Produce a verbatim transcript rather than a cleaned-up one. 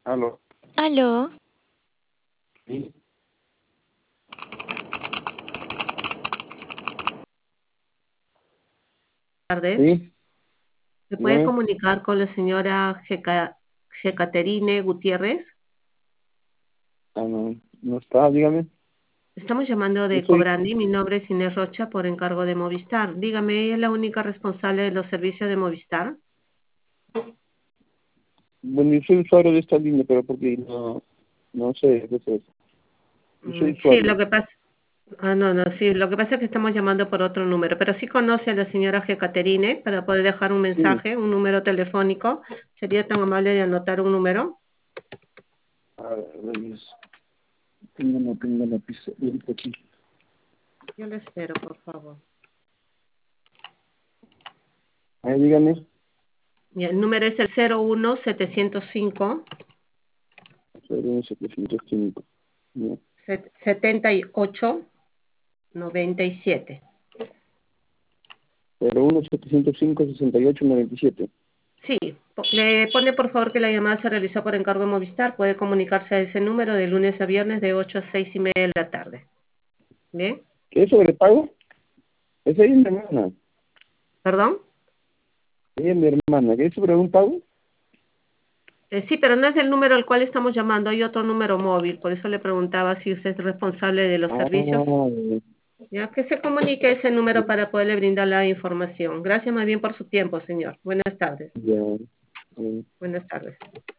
Aló. Aló, Sí, Tardes. sí, ¿Se puede dígame. comunicar con la señora Jeca- Jecaterine Gutiérrez? Ah, no, no está, dígame. Estamos llamando Yo de soy, Cobrandi. Mi nombre es Inés Rocha por encargo de Movistar. Dígame, ¿ella es la única responsable de los servicios de Movistar? bueno, yo soy usuario de esta línea, pero porque no, no sé qué es eso. Yo soy Mm, sí, usuario. lo que pasa... Ah, no, no, sí, lo que pasa es que estamos llamando por otro número, pero sí conoce a la señora Jecaterine para poder dejar un Sí, mensaje, un número telefónico. ¿Sería tan amable de anotar un número? a ver, revisa. Tengo una, tengo una pizza, ahorita aquí. Yo le espero, por favor. Ah, dígame. Y el número es el cero uno setecientos cinco cero uno setecientos cinco. No. setenta y ocho noventa y siete. cero uno setecientos cinco sesenta y ocho noventa y siete. Sí, po- le pone por favor que la llamada se realizó por encargo de Movistar. Puede comunicarse a ese número de lunes a viernes de ocho a seis y media de la tarde. ¿Bien? ¿Qué es sobre pago? Esa es mi hermana. ¿Perdón? Ella es mi hermana. ¿Qué es sobre un pago? Eh, sí, pero no es el número al cual estamos llamando. Hay otro número móvil. Por eso le preguntaba si usted es responsable de los Ah, servicios. Ya que se comunique ese número para poderle brindar la información. Gracias más bien por su tiempo, señor. Buenas tardes. ya. Ya. Buenas tardes.